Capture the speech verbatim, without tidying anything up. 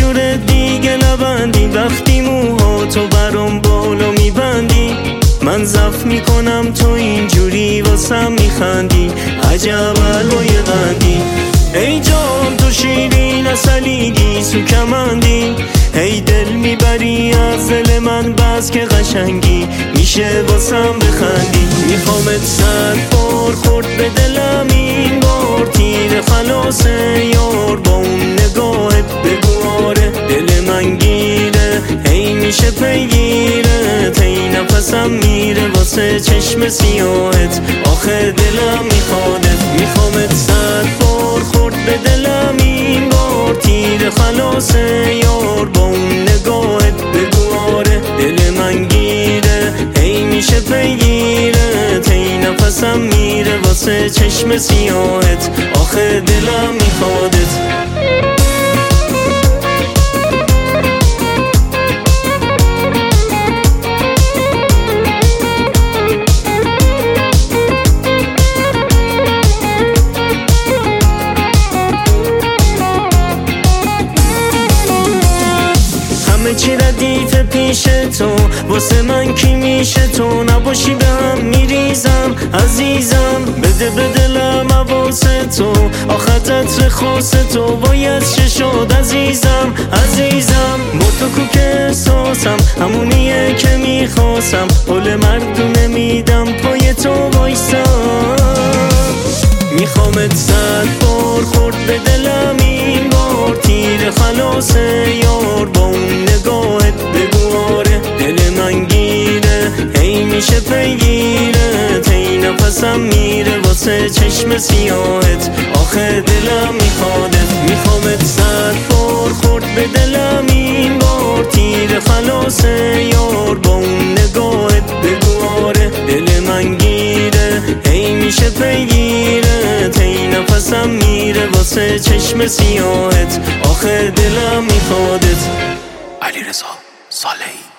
جور دیگه نبندی، وقتی موها تو برام بالا میبندی من زف میکنم تو اینجوری واسم میخندی، عجب الوای قندی. ای جان تو شیرین اصلیدی سو کمندی، هی دل میبری از دل من بس که قشنگی میشه واسم بخندی. میخوامت صد بار خورد به دلم این بار، تیر خلاصه یار با اون نگاهت بگو آره دل من گیره، هی میشه پیگیره تی نفسم میره واسه چشم سیاهت، آخه دلم میخوادت. میخوامت صد بار خورد به دلم این بار، تیر خلاصه یار با اون نگاهت بگو آره دل من گیره، هی میشه پیگیره تی نفسم میره واسه چشم سیاهت، آخه دلم میخوادت. همه چی ردیف پیش تو، واسه من کی میشه تو، نباشی به هم میریزم عزیزم، بده به دلم حواسه تو، آخه عطر خاص تو باید ششاد عزیزم عزیزم. با تو کو که احساسم همونیه که میخواستم، حال مردونه میدم پای تو وایسم. میخوامت صد بار خورد به دلم این بار، تیر خلاصه یار با اون نگاهت بگو آره دل من گیره، هی میشه پیگیره تی نفسم میره واسه چشم سیاهت، آخه دلم میخوادت. میخوامت صد بار خورد به دلم این بار، تیر خلاصه یار با اون نگاهت بگو آره دل من گیره، هی میشه پیگیره تی نفسم میره واسه چشم سیاهت، آخه دلم میخوادت. علیرضا صالحی.